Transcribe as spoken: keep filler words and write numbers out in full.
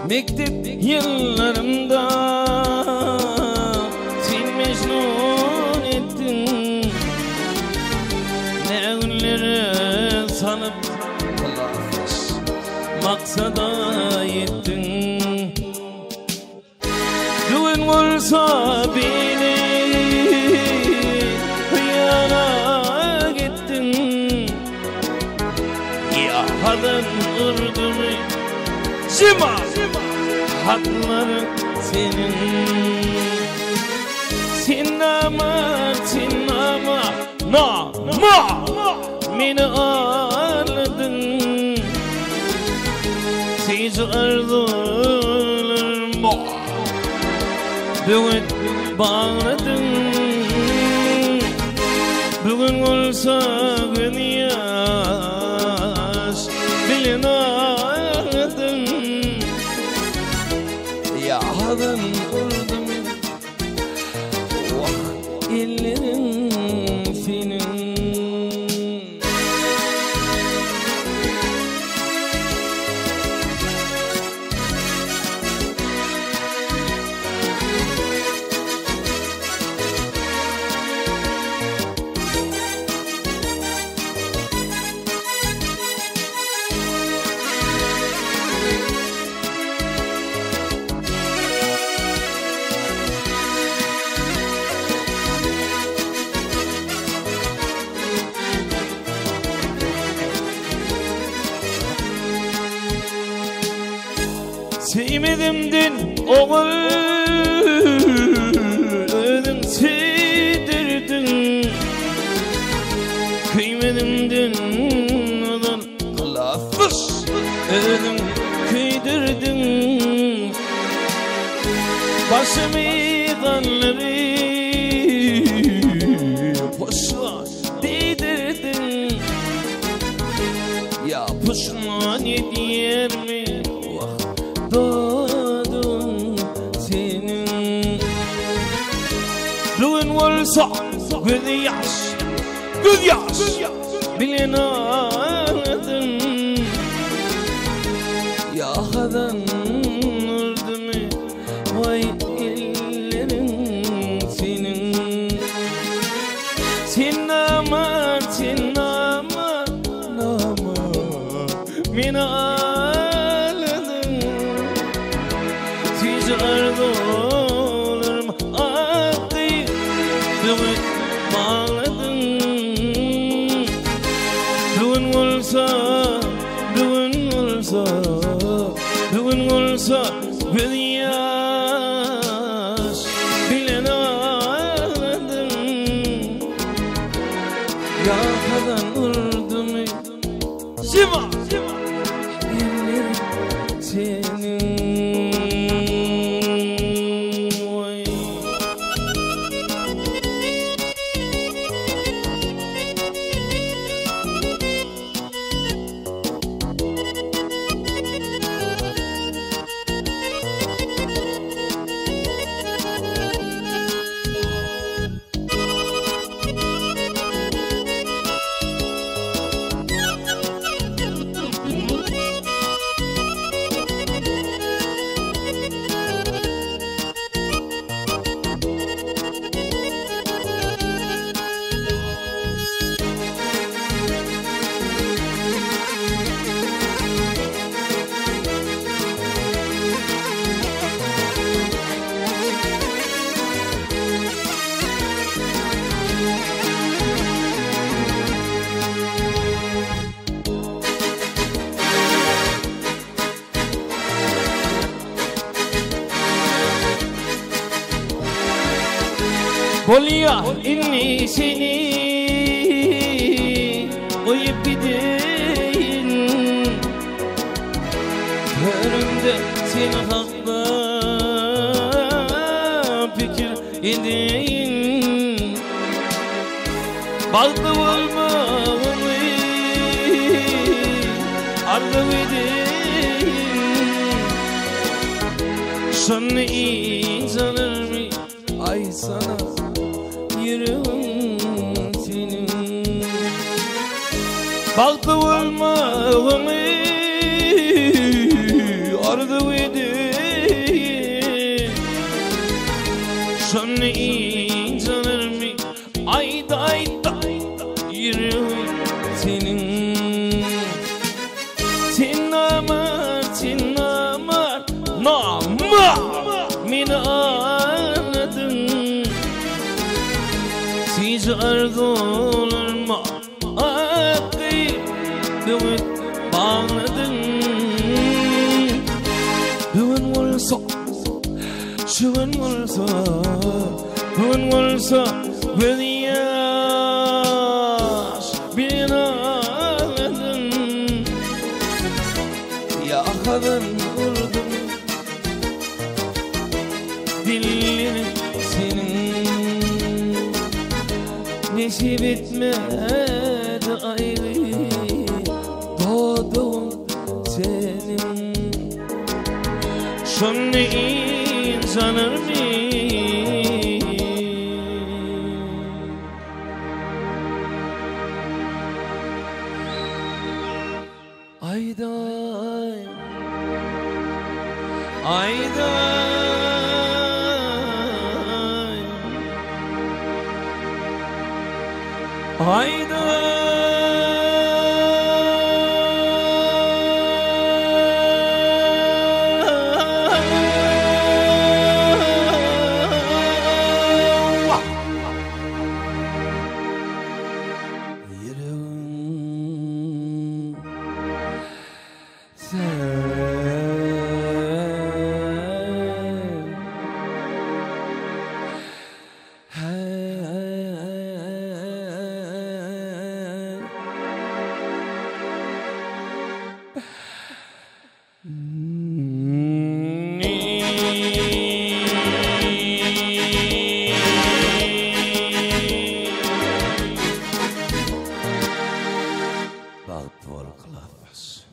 mektep yıllarımda sen mecnun ettin. Ne günleri sanıp maksada yettin. Bugün olsa beni hıyana gittin. Ya hadın ırdımı Zima hakları senin. Sinema sinema na ma beni ağladın. Siz arzularıma bugün bağladın. Bugün olsa gün yaş bilin ağladın. Ya hadın oldum vah ellerin senin. Sevmedim din oğul, ödüm sevdirdin. Kıymedim din oğul, lafız ödüm kıydirdin. Başımı kanları boşa değdirdin. Ya pişman ediyor mi? Doğdum senin. Bugün olsa göz yaş, göz yaş bilin ağladın. Ya hadan oldu mu vay ellerin senin. Sen ama sen ama ama beni arzularım aktı. Bugün bağladın. Bugün olsa, bugün olsa, bugün olsa bir yaş bilen ağladın. Ya kadar vurdu mu Zima ellerim senin. Bolya inni seni koyup gideyim. Önümde seni hakla fikir edeyim. Baldı olmağımı ardı edeyim. Sonra insanır mı ay sana yüreğim senin. Baktı olmağımı ardı edeyim. ne incanır mı? Ayda ayda yürüyorum senin. Tinamar, tinamar, namar min anladın. Ticar dolurma akı dövüt bağladın. Dövün olsa, şövün olsa, dövün olsa bir yaş bir ağladın. Yakadın vurdun dillerin senin. Neşi bitmedi ayrı doğdun senin. Şunu insanır mı? Ayday, ayday, ayday. About twelve o'clock.